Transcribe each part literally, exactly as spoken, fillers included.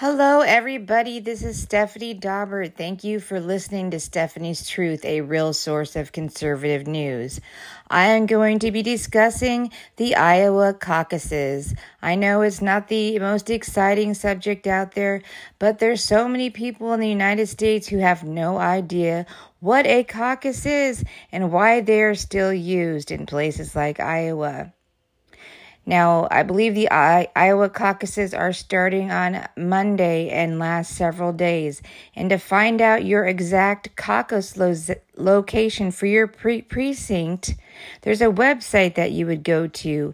Hello, everybody. This is Stephanie Daubert. Thank you for listening to Stephanie's Truth, a real source of conservative news. I am going to be discussing the Iowa caucuses. I know it's not the most exciting subject out there, but there's so many people in the United States who have no idea what a caucus is and why they are still used in places like Iowa. Now, I believe the I- Iowa caucuses are starting on Monday and last several days. And to find out your exact caucus lo- location for your pre- precinct, there's a website that you would go to,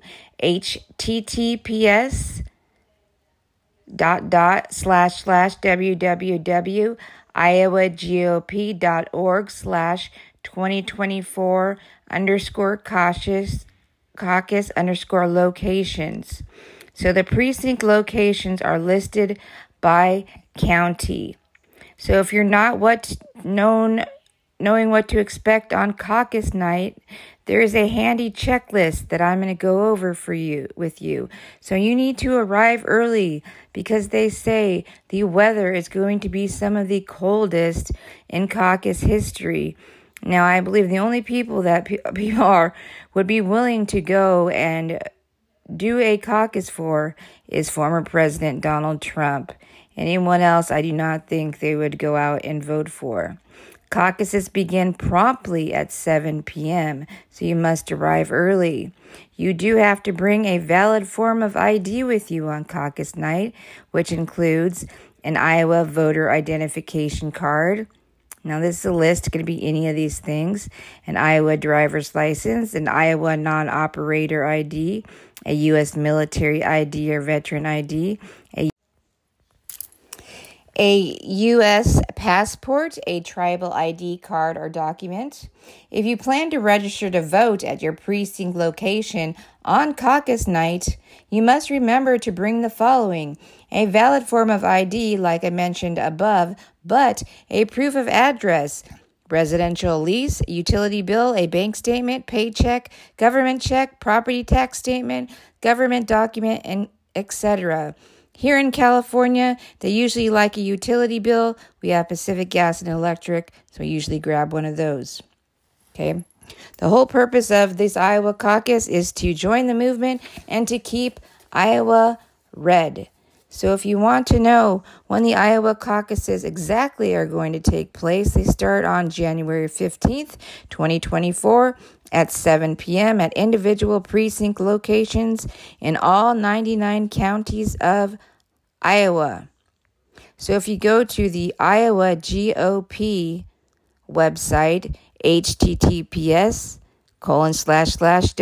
https dot dot slash slash www iowagop.org slash 2024 underscore cautious caucus underscore locations. So the precinct locations are listed by county. So if you're not what known knowing what to expect on caucus night, there is a handy checklist that I'm going to go over for you with you. So you need to arrive early because they say the weather is going to be some of the coldest in caucus history. Now, I believe the only people that pe- people are would be willing to go and do a caucus for is former President Donald Trump. Anyone else, I do not think they would go out and vote for. Caucuses begin promptly at seven p.m., so you must arrive early. You do have to bring a valid form of I D with you on caucus night, which includes an Iowa voter identification card. Now, this is a list. It's going to be any of these things. An Iowa driver's license, an Iowa non-operator I D, a U S military I D or veteran I D, a, a U S passport, a tribal I D card or document. If you plan to register to vote at your precinct location on caucus night, you must remember to bring the following: a valid form of I D, like I mentioned above, but a proof of address, residential lease, utility bill, a bank statement, paycheck, government check, property tax statement, government document, and et cetera. Here in California, they usually like a utility bill. We have Pacific Gas and Electric, so we usually grab one of those. Okay. The whole purpose of this Iowa caucus is to join the movement and to keep Iowa red. So if you want to know when the Iowa caucuses exactly are going to take place, they start on January fifteenth, twenty twenty-four at seven p.m. at individual precinct locations in all ninety-nine counties of Iowa. So if you go to the Iowa G O P website, https colon slash slash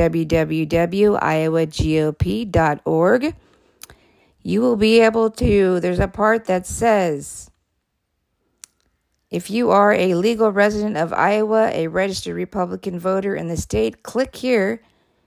www.iowagop.org, you will be able to, there's a part that says, if you are a legal resident of Iowa, a registered Republican voter in the state, click here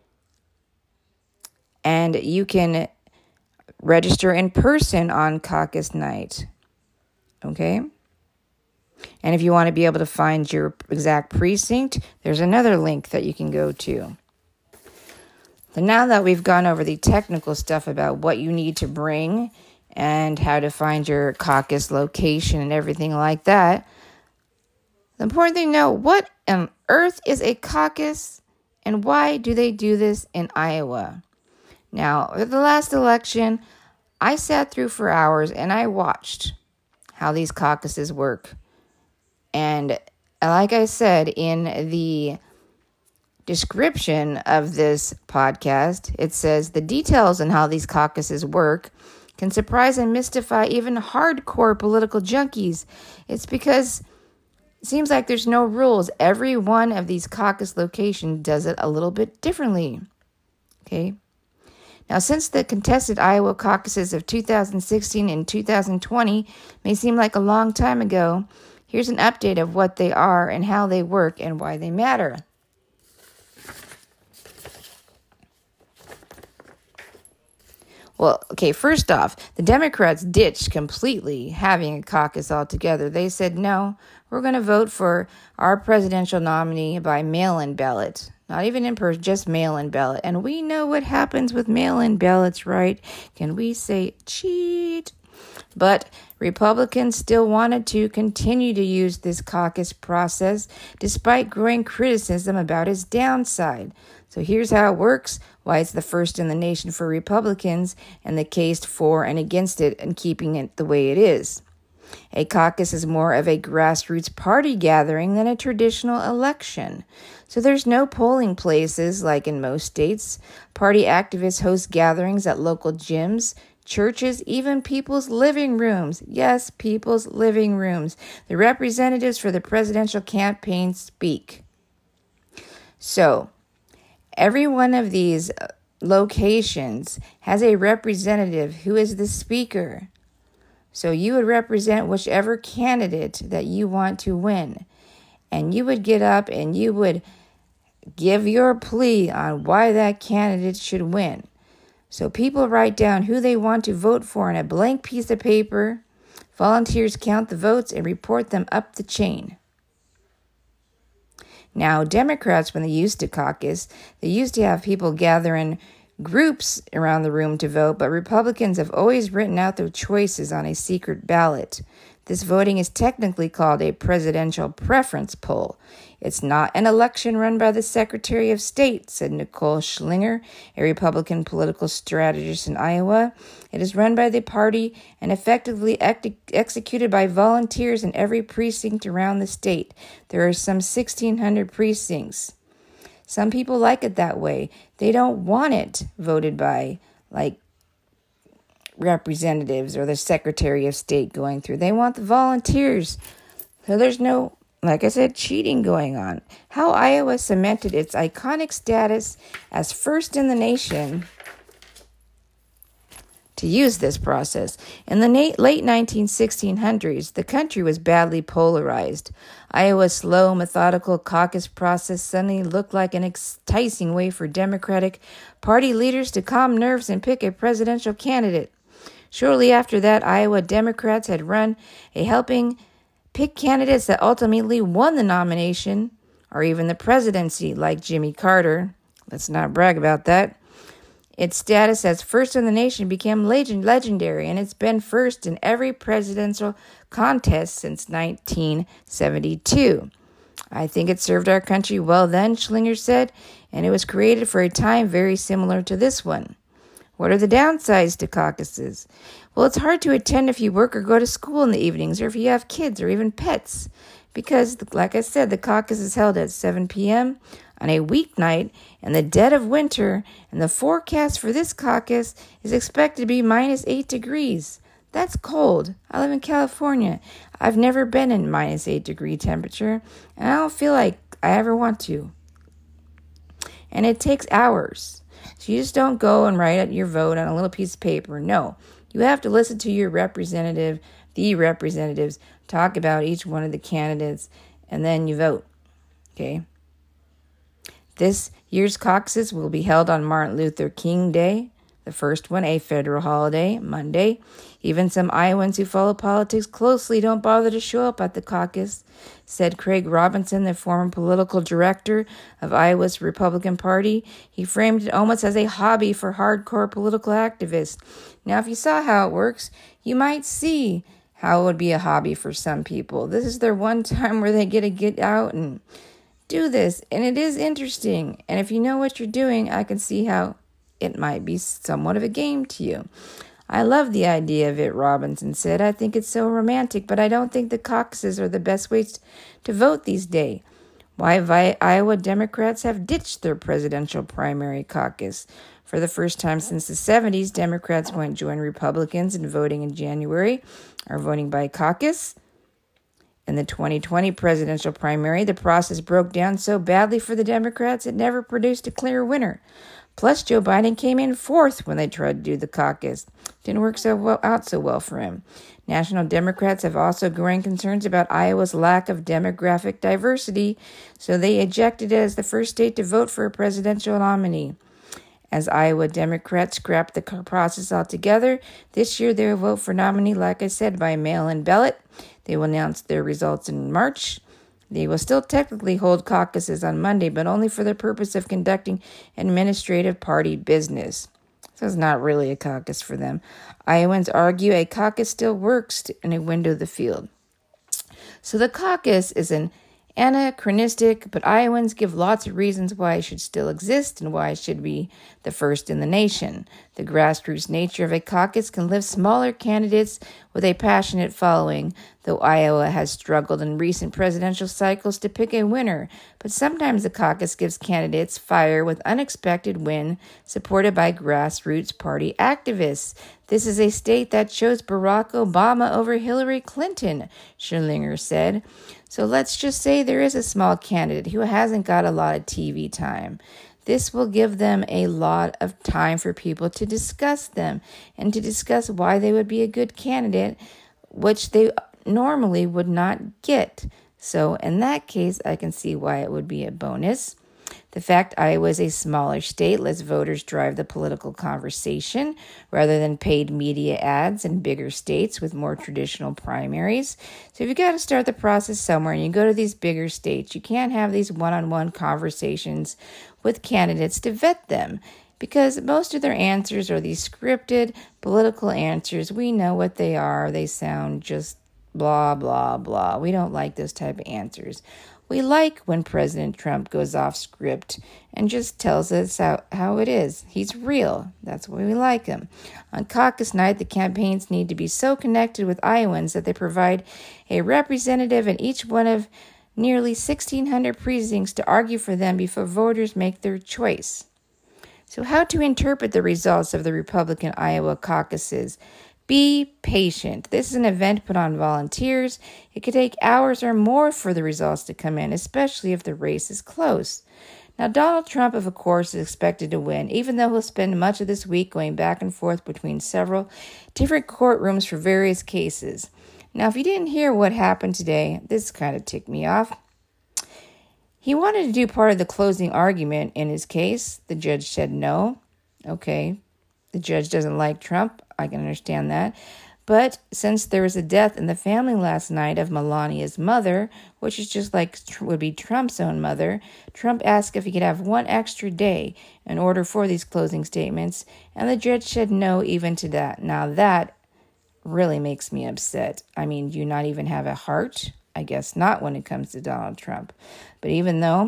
and you can register in person on caucus night. Okay? And if you want to be able to find your exact precinct, there's another link that you can go to. So now that we've gone over the technical stuff about what you need to bring and how to find your caucus location and everything like that, the important thing to know, what on earth is a caucus and why do they do this in Iowa? Now, for the last election, I sat through for hours and I watched how these caucuses work. And like I said in the description of this podcast, it says the details on how these caucuses work can surprise and mystify even hardcore political junkies. It's because it seems like there's no rules. Every one of these caucus locations does it a little bit differently. Okay. Now, since the contested Iowa caucuses of two thousand sixteen and two thousand twenty may seem like a long time ago, here's an update of what they are and how they work and why they matter. Well, okay, first off, the Democrats ditched completely having a caucus altogether. They said, no, we're going to vote for our presidential nominee by mail-in ballot. Not even in person, just mail-in ballot. And we know what happens with mail-in ballots, right? Can we say cheat? But Republicans still wanted to continue to use this caucus process despite growing criticism about its downside. So here's how it works, why it's the first in the nation for Republicans, and the case for and against it and keeping it the way it is. A caucus is more of a grassroots party gathering than a traditional election. So there's no polling places like in most states. Party activists host gatherings at local gyms, churches, even people's living rooms. Yes, people's living rooms. The representatives for the presidential campaign speak. So, every one of these locations has a representative who is the speaker. So you would represent whichever candidate that you want to win. And you would get up and you would give your plea on why that candidate should win. So people write down who they want to vote for on a blank piece of paper. Volunteers count the votes and report them up the chain. Now, Democrats, when they used to caucus, they used to have people gather in groups around the room to vote, but Republicans have always written out their choices on a secret ballot. This voting is technically called a presidential preference poll. It's not an election run by the Secretary of State, said Nicole Schlinger, a Republican political strategist in Iowa. It is run by the party and effectively ex- executed by volunteers in every precinct around the state. There are some sixteen hundred precincts. Some people like it that way. They don't want it voted by, like, representatives or the Secretary of State going through. They want the volunteers. So there's no, like I said, cheating going on. How Iowa cemented its iconic status as first in the nation to use this process. In the na- late nineteen sixteen hundreds, the country was badly polarized. Iowa's slow, methodical caucus process suddenly looked like an enticing way for Democratic Party leaders to calm nerves and pick a presidential candidate. Shortly after that, Iowa Democrats had run a helping pick candidates that ultimately won the nomination or even the presidency, like Jimmy Carter. Let's not brag about that. Its status as first in the nation became legend legendary, and it's been first in every presidential contest since nineteen seventy-two. I think it served our country well then, Schlinger said, and it was created for a time very similar to this one. What are the downsides to caucuses? Well, it's hard to attend if you work or go to school in the evenings, or if you have kids or even pets, because, like I said, the caucus is held at seven p.m. on a weeknight in the dead of winter, and the forecast for this caucus is expected to be minus eight degrees. That's cold. I live in California. I've never been in minus eight degree temperature, and I don't feel like I ever want to. And it takes hours. So you just don't go and write out your vote on a little piece of paper. No, you have to listen to your representative, the representatives, talk about each one of the candidates, and then you vote. Okay? This year's caucuses will be held on Martin Luther King Day, the first one, a federal holiday, Monday. Even some Iowans who follow politics closely don't bother to show up at the caucus, said Craig Robinson, the former political director of Iowa's Republican Party. He framed it almost as a hobby for hardcore political activists. Now, if you saw how it works, you might see how it would be a hobby for some people. This is their one time where they get to get out and do this, and it is interesting. And if you know what you're doing, I can see how it might be somewhat of a game to you. I love the idea of it, Robinson said. I think it's so romantic, but I don't think the caucuses are the best ways to vote these days. Why Vi- Iowa Democrats have ditched their presidential primary caucus. For the first time since the seventies, Democrats won't join Republicans in voting in January, or voting by caucus. In the twenty twenty presidential primary, the process broke down so badly for the Democrats it never produced a clear winner. Plus, Joe Biden came in fourth when they tried to do the caucus. Didn't work so well out so well for him. National Democrats have also growing concerns about Iowa's lack of demographic diversity, so they ejected it as the first state to vote for a presidential nominee. As Iowa Democrats scrapped the process altogether, this year they will vote for nominee, like I said, by mail-in ballot. They will announce their results in March. They will still technically hold caucuses on Monday, but only for the purpose of conducting administrative party business. So it's not really a caucus for them. Iowans argue a caucus still works in a window of the field. So the caucus is an anachronistic, but Iowans give lots of reasons why it should still exist and why it should be the first in the nation. The grassroots nature of a caucus can lift smaller candidates with a passionate following, though Iowa has struggled in recent presidential cycles to pick a winner. But sometimes the caucus gives candidates fire with unexpected win, supported by grassroots party activists. This is a state that chose Barack Obama over Hillary Clinton, Scherlinger said. So let's just say there is a small candidate who hasn't got a lot of T V time. This will give them a lot of time for people to discuss them and to discuss why they would be a good candidate, which they normally would not get. So in that case, I can see why it would be a bonus. The fact Iowa is a smaller state lets voters drive the political conversation rather than paid media ads in bigger states with more traditional primaries. So if you got to start the process somewhere and you go to these bigger states, you can't have these one-on-one conversations with candidates to vet them, because most of their answers are these scripted political answers. We know what they are. They sound just blah, blah, blah. We don't like those type of answers. We like when President Trump goes off script and just tells us how, how it is. He's real. That's why we like him. On caucus night, the campaigns need to be so connected with Iowans that they provide a representative in each one of nearly sixteen hundred precincts to argue for them before voters make their choice. So how to interpret the results of the Republican Iowa caucuses? Be patient. This is an event put on volunteers. It could take hours or more for the results to come in, especially if the race is close. Now, Donald Trump, of course, is expected to win, even though he'll spend much of this week going back and forth between several different courtrooms for various cases. Now, if you didn't hear what happened today, this kind of ticked me off. He wanted to do part of the closing argument in his case. The judge said no. Okay, the judge doesn't like Trump. I can understand that. But since there was a death in the family last night of Melania's mother, which is just like would be Trump's own mother, Trump asked if he could have one extra day in order for these closing statements, and the judge said no even to that. Now that really makes me upset. I mean, do you not even have a heart? I guess not when it comes to Donald Trump. But even though...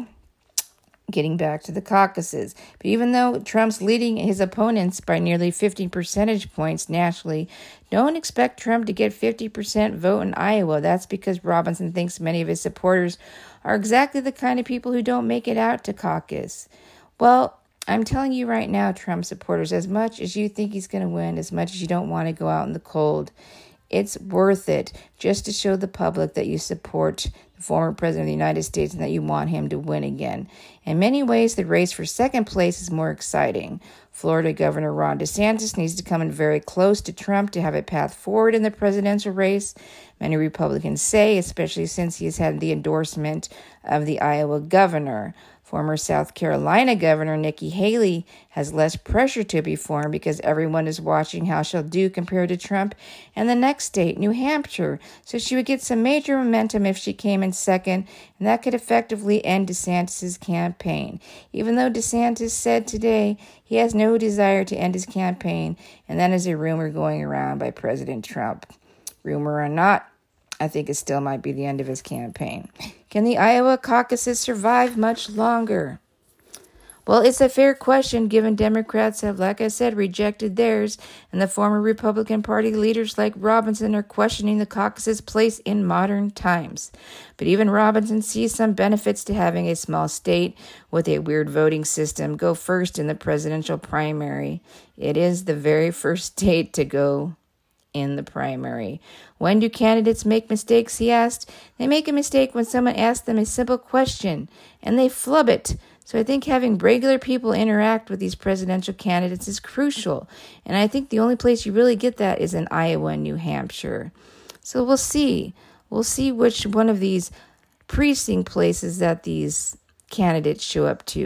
Getting back to the caucuses. But even though Trump's leading his opponents by nearly fifty percentage points nationally, don't expect Trump to get fifty percent vote in Iowa. That's because Robinson thinks many of his supporters are exactly the kind of people who don't make it out to caucus. Well, I'm telling you right now, Trump supporters, as much as you think he's going to win, as much as you don't want to go out in the cold, it's worth it just to show the public that you support the former president of the United States and that you want him to win again. In many ways, the race for second place is more exciting. Florida Governor Ron DeSantis needs to come in very close to Trump to have a path forward in the presidential race. Many Republicans say, especially since he has had the endorsement of the Iowa governor. Former South Carolina Governor Nikki Haley has less pressure to perform because everyone is watching how she'll do compared to Trump. And the next state, New Hampshire, so she would get some major momentum if she came in second, and that could effectively end DeSantis' campaign. Even though DeSantis said today he has no desire to end his campaign, and that is a rumor going around by President Trump. Rumor or not, I think it still might be the end of his campaign. Can the Iowa caucuses survive much longer? Well, it's a fair question given Democrats have, like I said, rejected theirs, and the former Republican Party leaders like Robinson are questioning the caucus's place in modern times. But even Robinson sees some benefits to having a small state with a weird voting system go first in the presidential primary. It is the very first state to go in the primary. When do candidates make mistakes, he asked. They make a mistake when someone asks them a simple question, and they flub it. So I think having regular people interact with these presidential candidates is crucial. And I think the only place you really get that is in Iowa and New Hampshire. So we'll see. We'll see which one of these precinct places that these candidates show up to.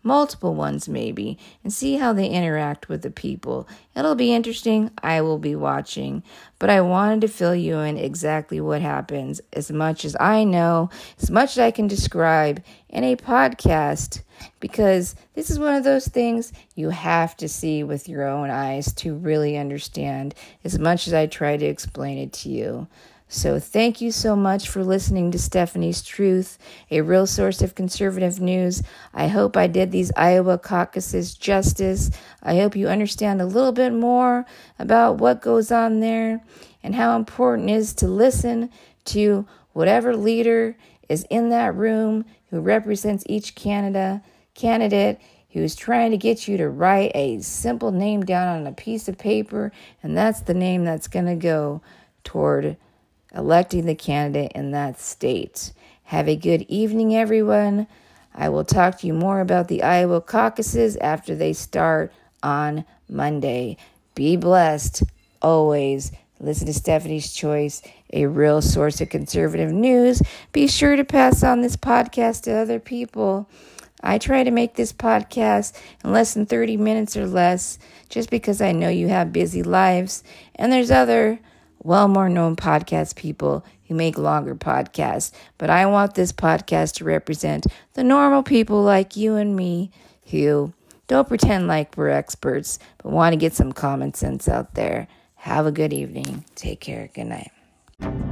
multiple ones maybe, and see how they interact with the people. It'll be interesting. I will be watching. But I wanted to fill you in exactly what happens, as much as I know, as much as I can describe in a podcast, because this is one of those things you have to see with your own eyes to really understand, as much as I try to explain it to you. So thank you so much for listening to Stephanie's Truth, a real source of conservative news. I hope I did these Iowa caucuses justice. I hope you understand a little bit more about what goes on there and how important it is to listen to whatever leader is in that room who represents each Canada, candidate who's trying to get you to write a simple name down on a piece of paper, and that's the name that's going to go toward electing the candidate in that state. Have a good evening, everyone. I will talk to you more about the Iowa caucuses after they start on Monday. Be blessed. Always listen to Stephanie's Choice, a real source of conservative news. Be sure to pass on this podcast to other people. I try to make this podcast in less than thirty minutes or less, just because I know you have busy lives. And there's other well more known podcast people who make longer podcasts. But I want this podcast to represent the normal people like you and me who don't pretend like we're experts, but want to get some common sense out there. Have a good evening. Take care. Good night.